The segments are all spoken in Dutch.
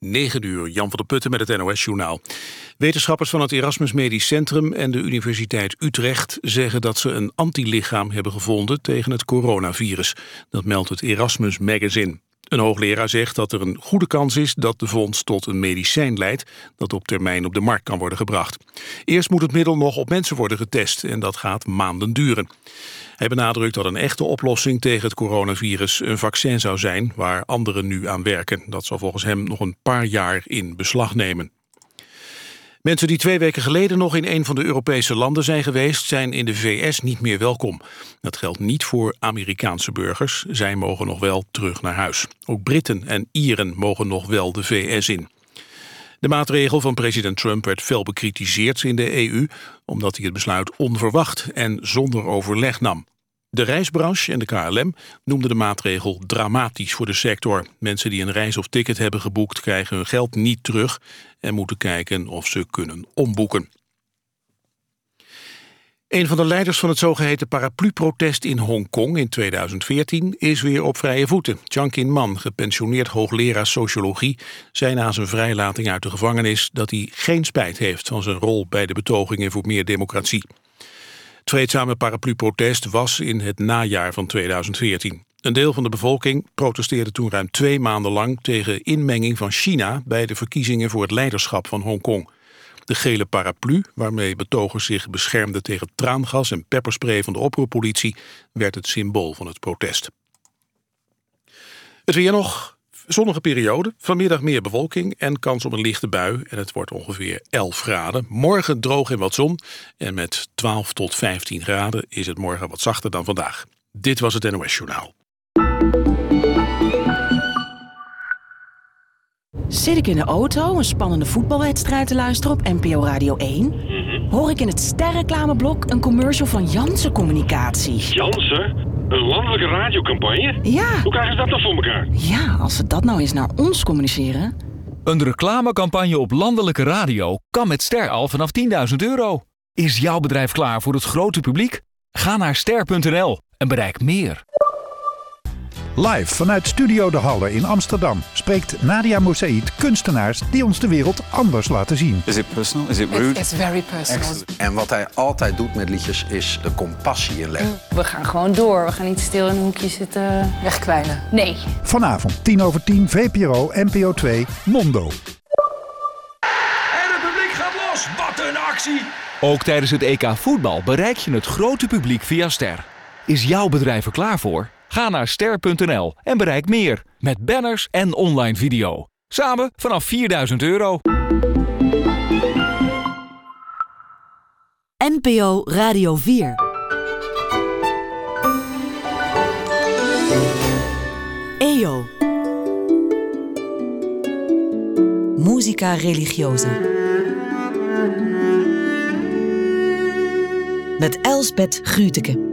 9:00, Jan van der Putten met het NOS-journaal. Wetenschappers van het Erasmus Medisch Centrum en de Universiteit Utrecht zeggen dat ze een antilichaam hebben gevonden tegen het coronavirus. Dat meldt het Erasmus Magazine. Een hoogleraar zegt dat er een goede kans is dat de vondst tot een medicijn leidt dat op termijn op de markt kan worden gebracht. Eerst moet het middel nog op mensen worden getest en dat gaat maanden duren. Hij benadrukt dat een echte oplossing tegen het coronavirus een vaccin zou zijn waar anderen nu aan werken. Dat zal volgens hem nog een paar jaar in beslag nemen. Mensen die 2 weken geleden nog in een van de Europese landen zijn geweest, zijn in de VS niet meer welkom. Dat geldt niet voor Amerikaanse burgers. Zij mogen nog wel terug naar huis. Ook Britten en Ieren mogen nog wel de VS in. De maatregel van president Trump werd fel bekritiseerd in de EU, omdat hij het besluit onverwacht en zonder overleg nam. De reisbranche en de KLM noemden de maatregel dramatisch voor de sector. Mensen die een reis of ticket hebben geboekt krijgen hun geld niet terug en moeten kijken of ze kunnen omboeken. Een van de leiders van het zogeheten paraplu-protest in Hongkong in 2014 is weer op vrije voeten. Chiang Kin-man, gepensioneerd hoogleraar sociologie, zei na zijn vrijlating uit de gevangenis dat hij geen spijt heeft van zijn rol bij de betogingen voor meer democratie. Het vreedzame paraplu-protest was in het najaar van 2014. Een deel van de bevolking protesteerde toen ruim 2 maanden lang tegen inmenging van China bij de verkiezingen voor het leiderschap van Hongkong. De gele paraplu, waarmee betogers zich beschermden tegen traangas en pepperspray van de oproerpolitie, werd het symbool van het protest. Het weer nog. Zonnige periode, vanmiddag meer bewolking en kans op een lichte bui. En het wordt ongeveer 11 graden. Morgen droog en wat zon. En met 12 tot 15 graden is het morgen wat zachter dan vandaag. Dit was het NOS Journaal. Zit ik in de auto een spannende voetbalwedstrijd te luisteren op NPO Radio 1? Hoor ik in het sterreclameblok een commercial van Janssen Communicatie. Janssen? Een landelijke radiocampagne? Ja. Hoe krijgen ze dat dan voor elkaar? Ja, als ze dat nou eens naar ons communiceren. Een reclamecampagne op landelijke radio kan met Ster al vanaf €10.000. Is jouw bedrijf klaar voor het grote publiek? Ga naar ster.nl en bereik meer. Live vanuit Studio De Halle in Amsterdam spreekt Nadia Moussaïd kunstenaars die ons de wereld anders laten zien. Is it personal? Is it rude? It's very personal. En wat hij altijd doet met liedjes is de compassie inleggen. We gaan gewoon door. We gaan niet stil in een hoekje zitten wegkwijnen. Nee. Vanavond 10:10 VPRO NPO 2 Mondo. En het publiek gaat los. Wat een actie! Ook tijdens het EK voetbal bereik je het grote publiek via Ster. Is jouw bedrijf er klaar voor? Ga naar ster.nl en bereik meer met banners en online video. Samen vanaf €4.000. NPO Radio 4. EO. Musica religiosa. Met Elsbeth Grütke.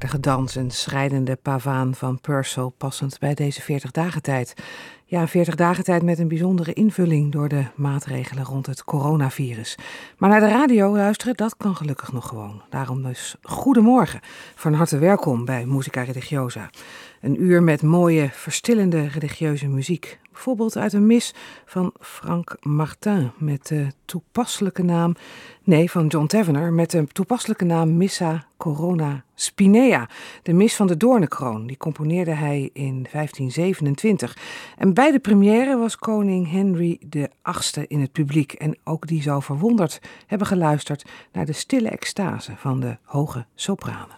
merkwaardige dans en schrijnende pavaan van Purcell passend bij deze 40-dagen-tijd. Ja, een 40-dagen-tijd met een bijzondere invulling door de maatregelen rond het coronavirus. Maar naar de radio luisteren, dat kan gelukkig nog gewoon. Daarom dus goedemorgen. Van harte welkom bij Musica Religiosa. Een uur met mooie, verstillende religieuze muziek. Bijvoorbeeld uit een mis van Frank Martin met de toepasselijke naam... Nee, van John Tavener met de toepasselijke naam Missa Corona Spinea. De mis van de doornenkroon. Die componeerde hij in 1527. En bij de première was koning Henry VIII in het publiek. En ook die zou verwonderd hebben geluisterd naar de stille extase van de hoge sopranen.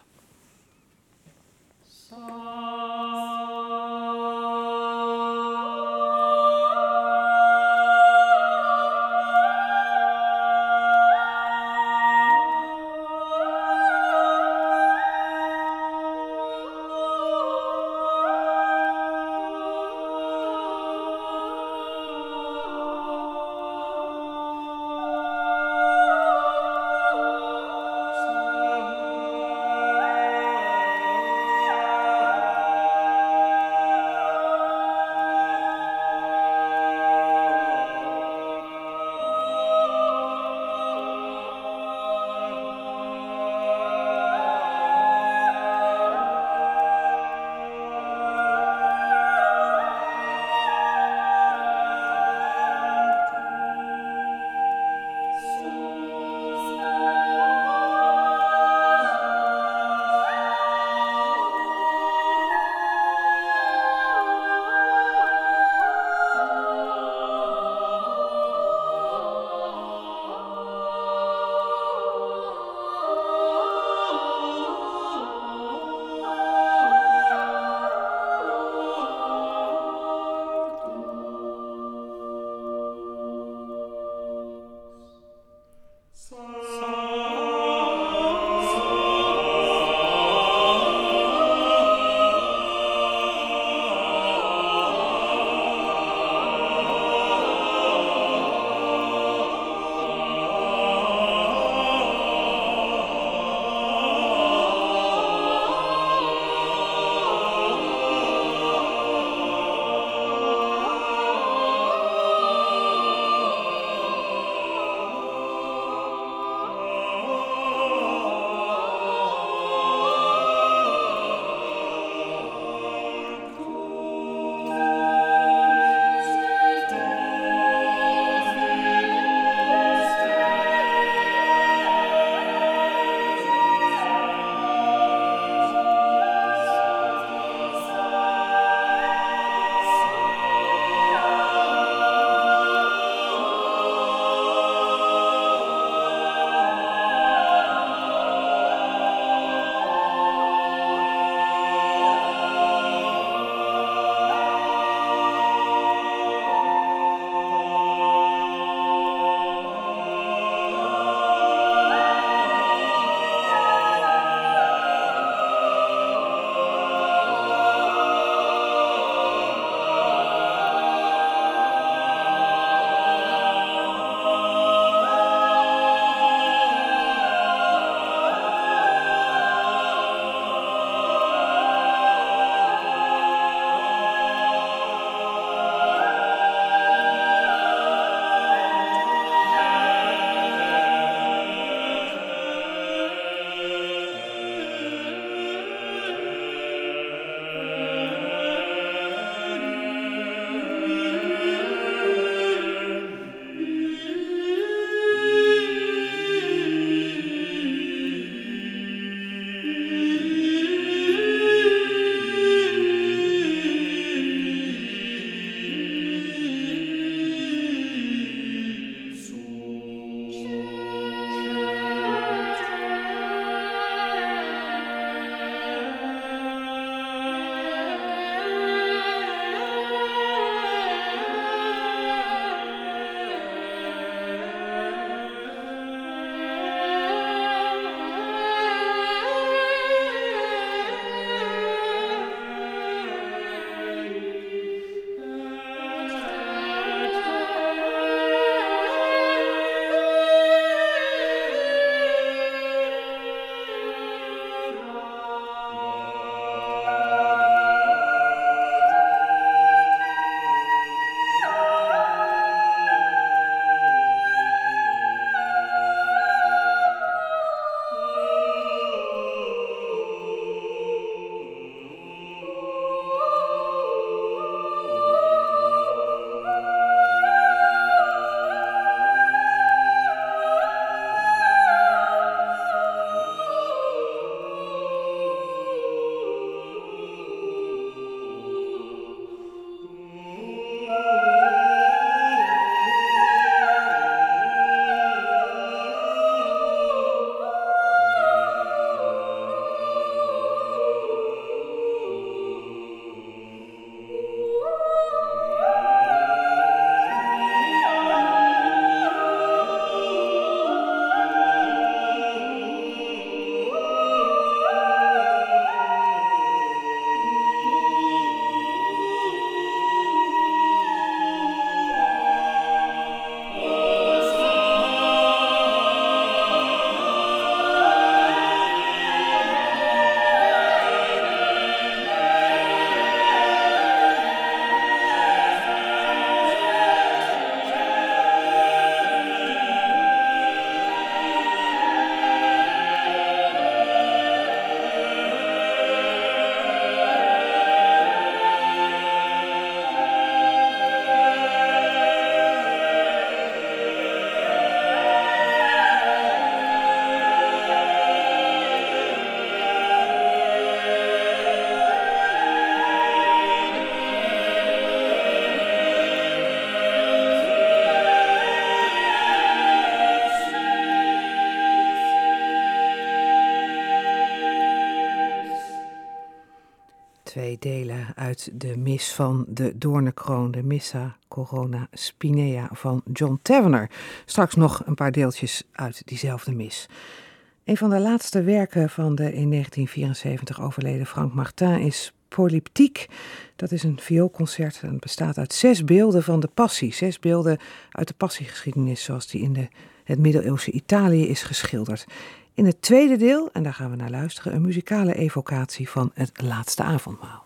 2 delen uit de mis van de Doornenkroon, de Missa Corona Spinea van John Tavener. Straks nog een paar deeltjes uit diezelfde mis. Een van de laatste werken van de in 1974 overleden Frank Martin is Polyptiek. Dat is een vioolconcert en bestaat uit 6 beelden van de Passie. 6 beelden uit de passiegeschiedenis zoals die in het middeleeuwse Italië is geschilderd. In het tweede deel, en daar gaan we naar luisteren, een muzikale evocatie van het laatste avondmaal.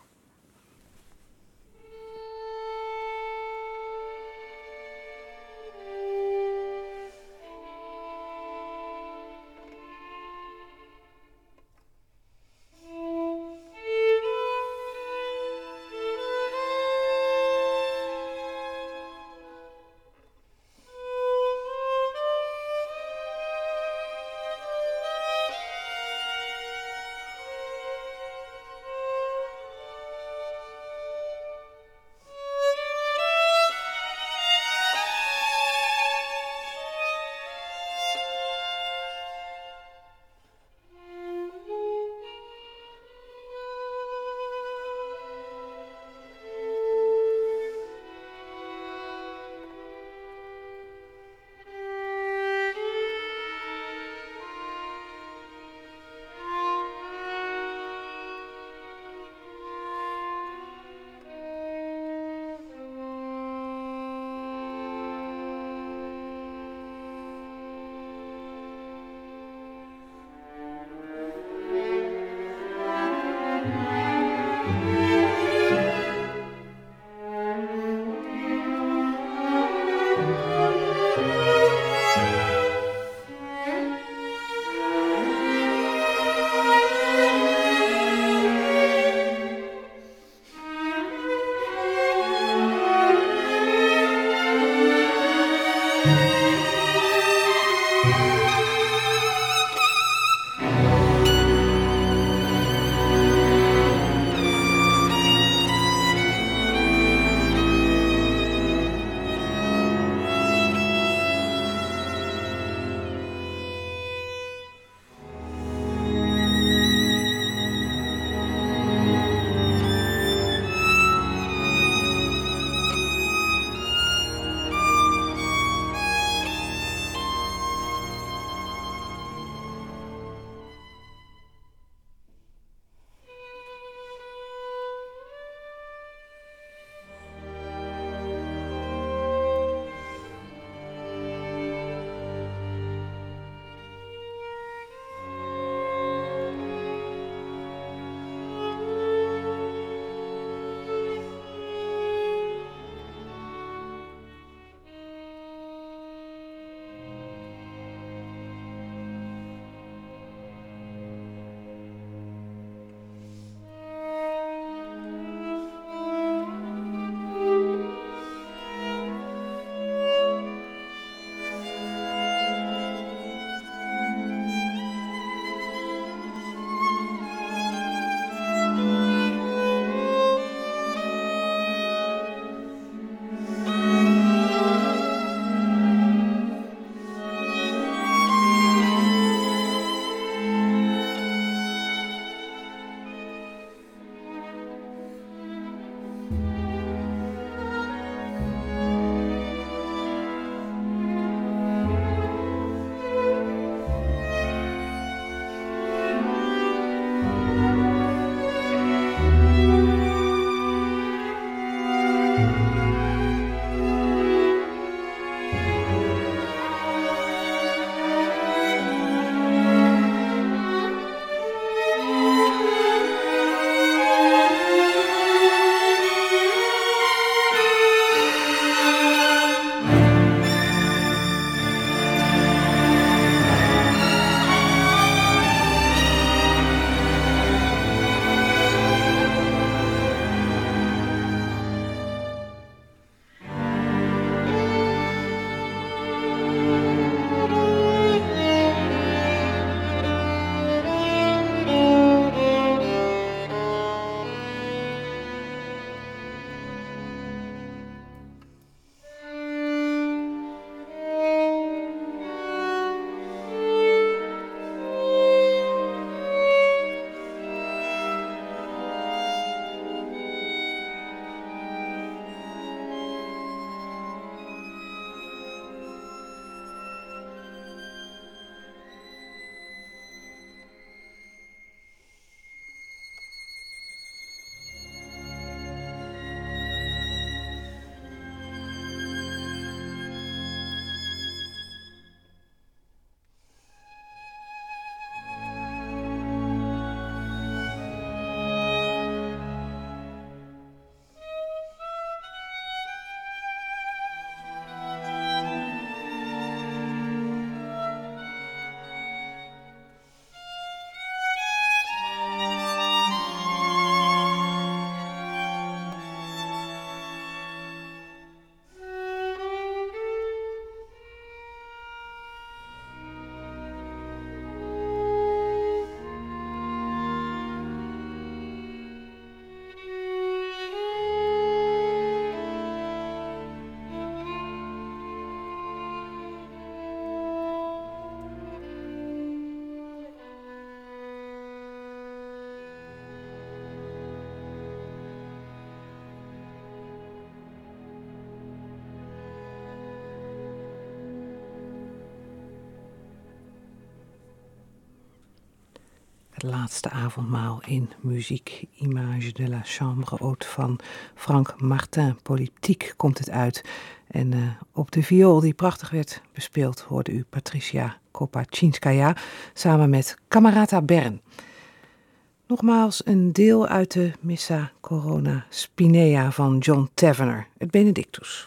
Het laatste avondmaal in muziek. Image de la chambre haute van Frank Martin. Politiek komt het uit. En op de viool die prachtig werd bespeeld hoorde u Patricia Kopachinskaya samen met Camerata Bern. Nogmaals een deel uit de Missa Corona Spinea van John Tavener, het Benedictus.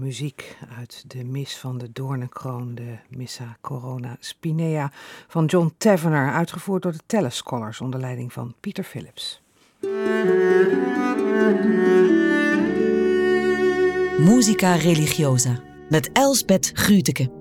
muziek uit de mis van de doornenkroon, de Missa Corona Spinea van John Tavener, uitgevoerd door de Tellus Scholars onder leiding van Peter Phillips. Musica religiosa met Elsbeth Grütke.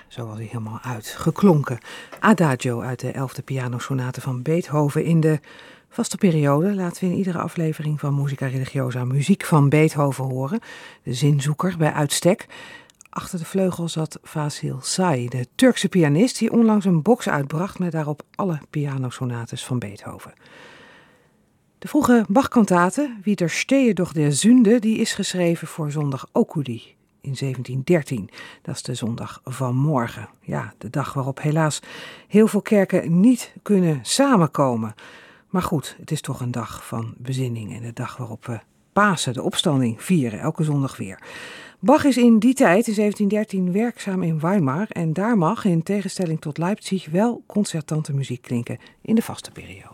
Zo was hij helemaal uitgeklonken. Adagio uit de 11e pianosonate van Beethoven. In de vaste periode laten we in iedere aflevering van Musica Religiosa muziek van Beethoven horen. De zinzoeker bij uitstek. Achter de vleugel zat Vasil Say, de Turkse pianist die onlangs een box uitbracht met daarop alle pianosonates van Beethoven. De vroege Bach-kantate, Widerstehe doch der Sünde, die is geschreven voor zondag Okudi in 1713. Dat is de zondag van morgen. Ja, de dag waarop helaas heel veel kerken niet kunnen samenkomen. Maar goed, het is toch een dag van bezinning en de dag waarop we Pasen, de opstanding, vieren, elke zondag weer. Bach is in die tijd, in 1713, werkzaam in Weimar en daar mag, in tegenstelling tot Leipzig, wel concertante muziek klinken in de vaste periode.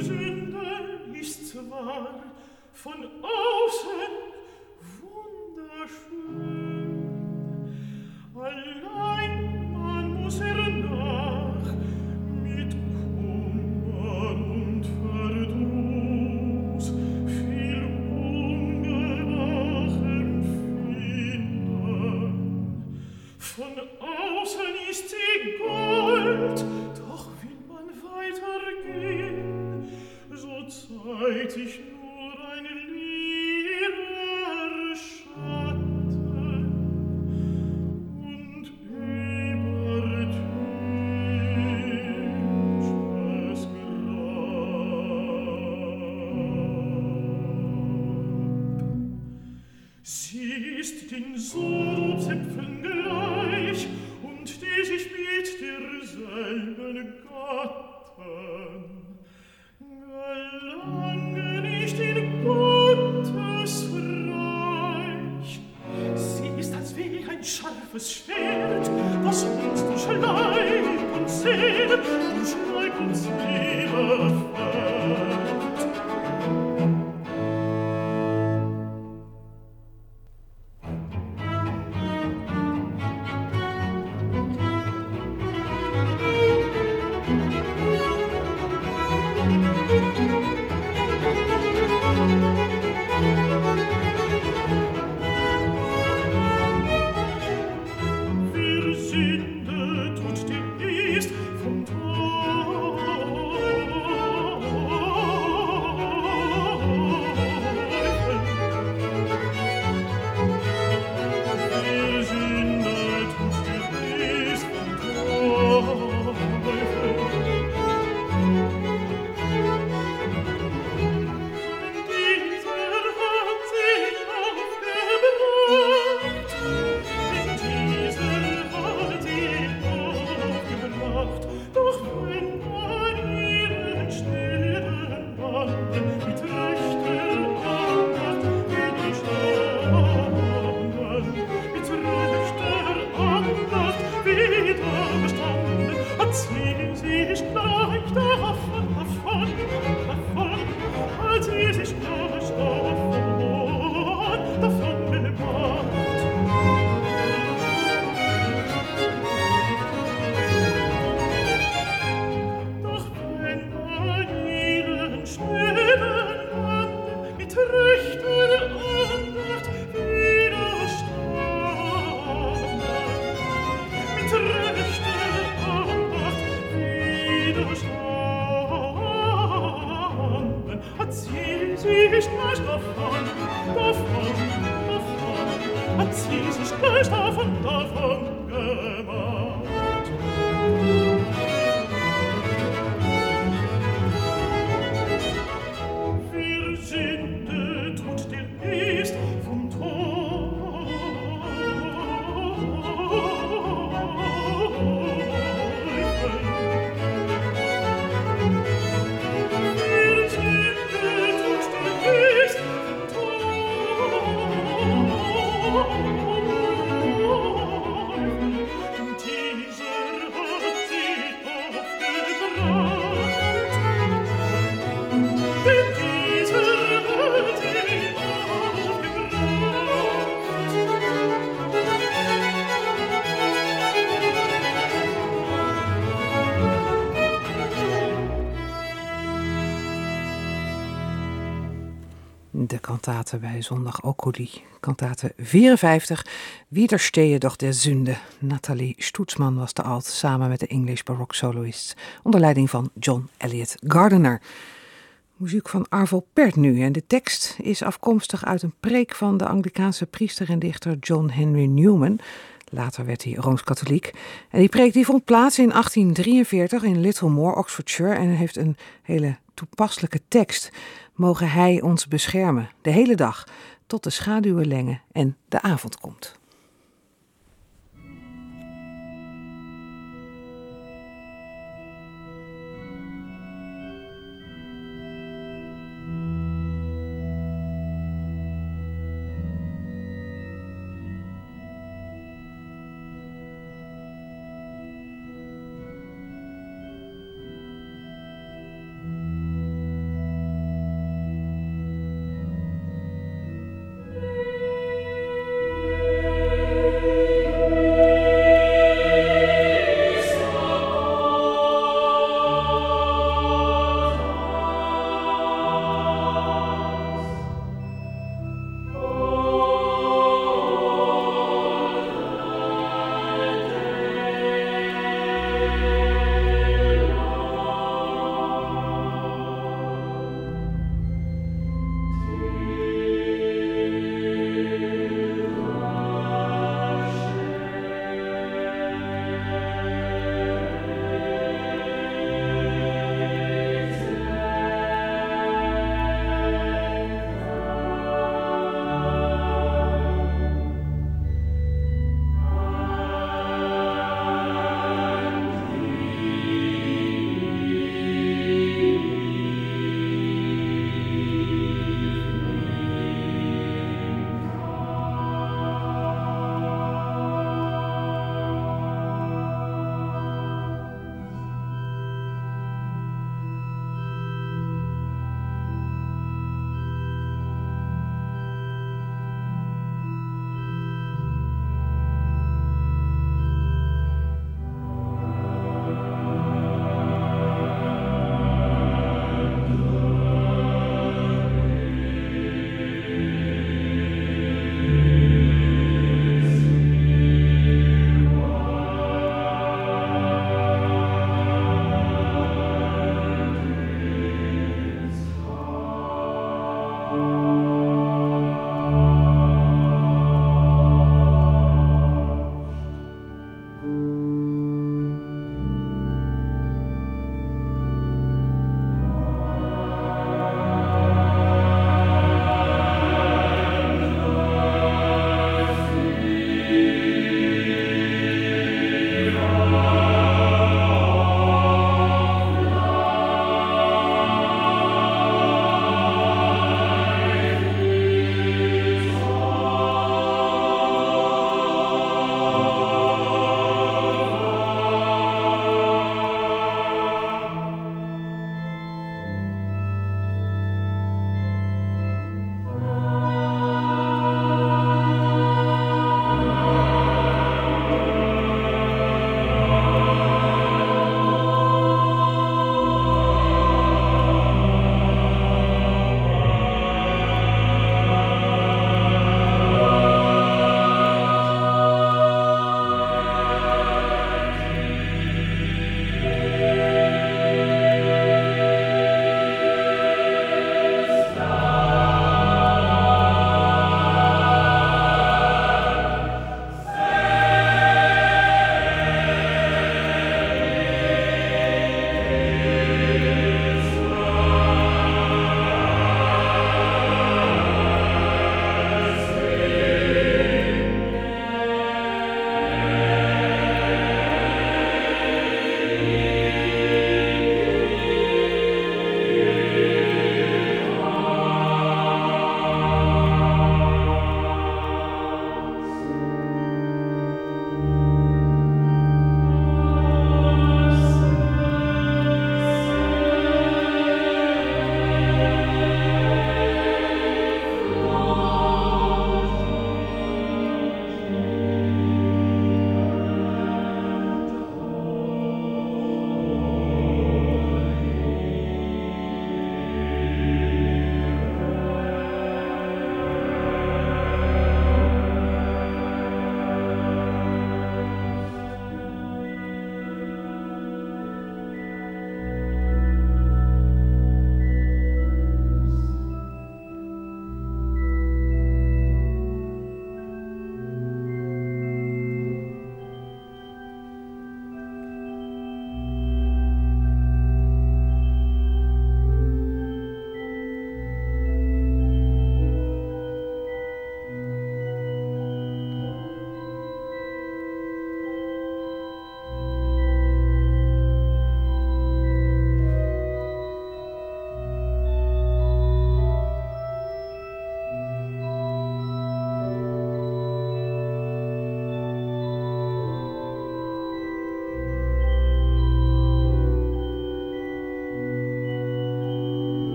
De kantate bij Zondag Okuli, kantate 54, Widerstehe doch der Sünde. Nathalie Stoetsman was de alt, samen met de English Baroque Soloists, onder leiding van John Eliot Gardiner. Muziek van Arvo Pärt nu, en de tekst is afkomstig uit een preek van de Anglikaanse priester en dichter John Henry Newman. Later werd hij Rooms-Katholiek. En die preek die vond plaats in 1843 in Littlemore, Oxfordshire, en heeft een hele toepasselijke tekst. Mogen hij ons beschermen, de hele dag, tot de schaduwenlenge en de avond komt.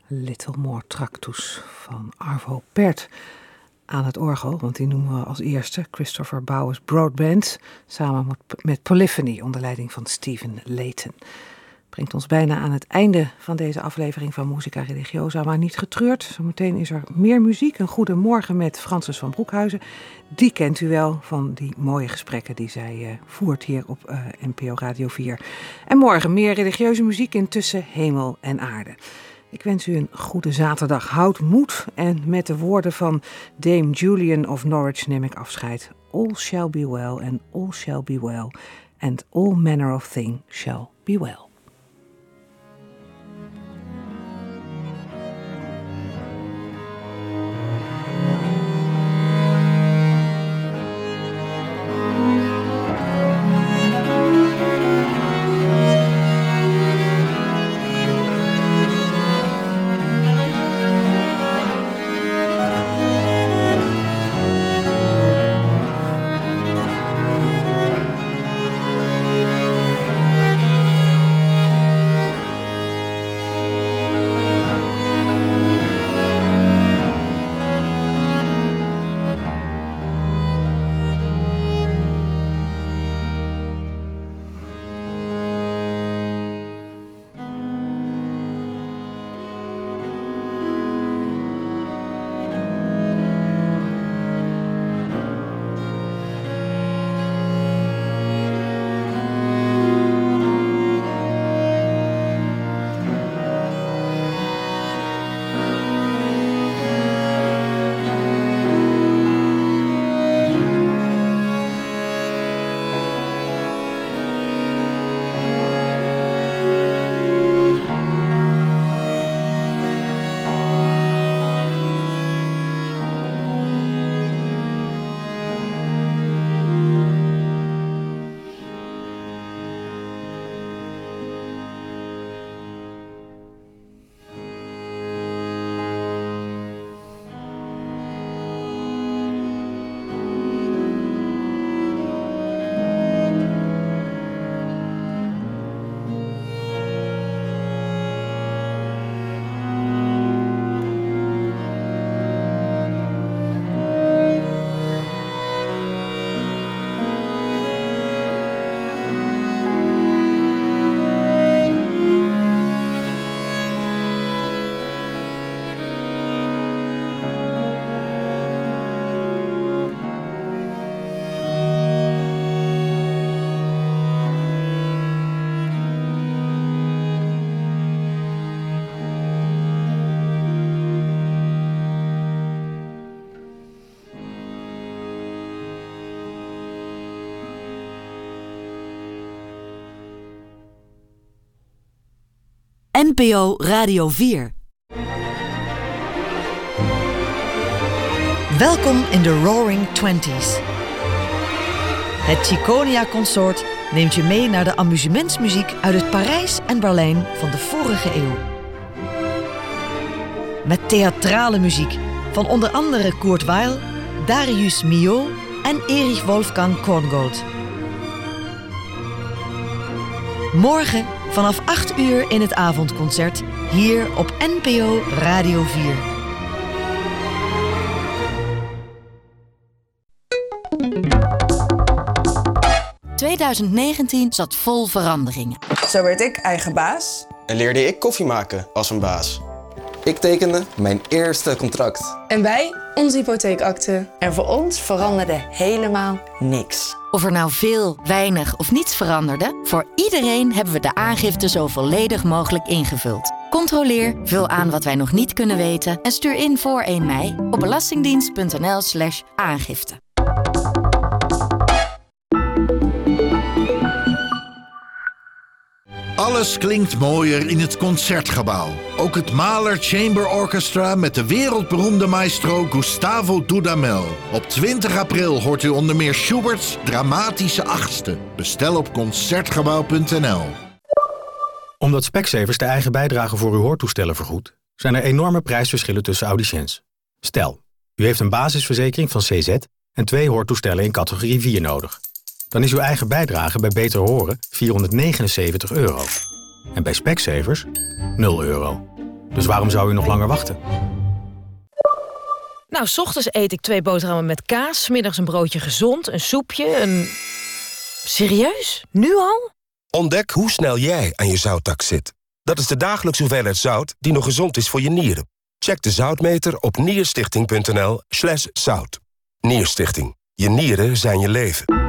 Little More Tractus van Arvo Pärt aan het orgel, want die noemen we als eerste Christopher Bowers Broadband, samen met Polyphony onder leiding van Stephen Layton. Brengt ons bijna aan het einde van deze aflevering van Musica Religiosa, maar niet getreurd. Zometeen is er meer muziek. Een goedemorgen met Frances van Broekhuizen. Die kent u wel van die mooie gesprekken die zij voert hier op NPO Radio 4. En morgen meer religieuze muziek in Tussen Hemel en Aarde. Ik wens u een goede zaterdag. Houd moed en met de woorden van Dame Julian of Norwich neem ik afscheid. All shall be well and all shall be well and all manner of thing shall be well. NPO Radio 4. Welkom in de Roaring Twenties. Het Ciconia Consort neemt je mee naar de amusementsmuziek uit het Parijs en Berlijn van de vorige eeuw. Met theatrale muziek van onder andere Kurt Weill, Darius Milhaud en Erich Wolfgang Korngold. Morgen vanaf 8 uur in het avondconcert hier op NPO Radio 4. ...2019 zat vol veranderingen. Zo werd ik eigen baas. En leerde ik koffie maken als een baas. Ik tekende mijn eerste contract. En wij onze hypotheekakte. En voor ons veranderde helemaal niks. Of er nou veel, weinig of niets veranderde, voor iedereen hebben we de aangifte zo volledig mogelijk ingevuld. Controleer, vul aan wat wij nog niet kunnen weten en stuur in voor 1 mei op belastingdienst.nl/aangifte. Alles klinkt mooier in het Concertgebouw. Ook het Mahler Chamber Orchestra met de wereldberoemde maestro Gustavo Dudamel. Op 20 april hoort u onder meer Schubert's dramatische 8e. Bestel op concertgebouw.nl. Omdat Specsavers de eigen bijdrage voor uw hoortoestellen vergoedt, zijn er enorme prijsverschillen tussen audiciëns. Stel, u heeft een basisverzekering van CZ en 2 hoortoestellen in categorie 4 nodig. Dan is uw eigen bijdrage bij Beter Horen €479. En bij Specsavers €0. Dus waarom zou u nog langer wachten? Nou, 's ochtends eet ik 2 boterhammen met kaas, 's middags een broodje gezond, een soepje, een... Serieus? Nu al? Ontdek hoe snel jij aan je zouttak zit. Dat is de dagelijkse hoeveelheid zout die nog gezond is voor je nieren. Check de zoutmeter op nierstichting.nl/zout. Nierstichting. Je nieren zijn je leven.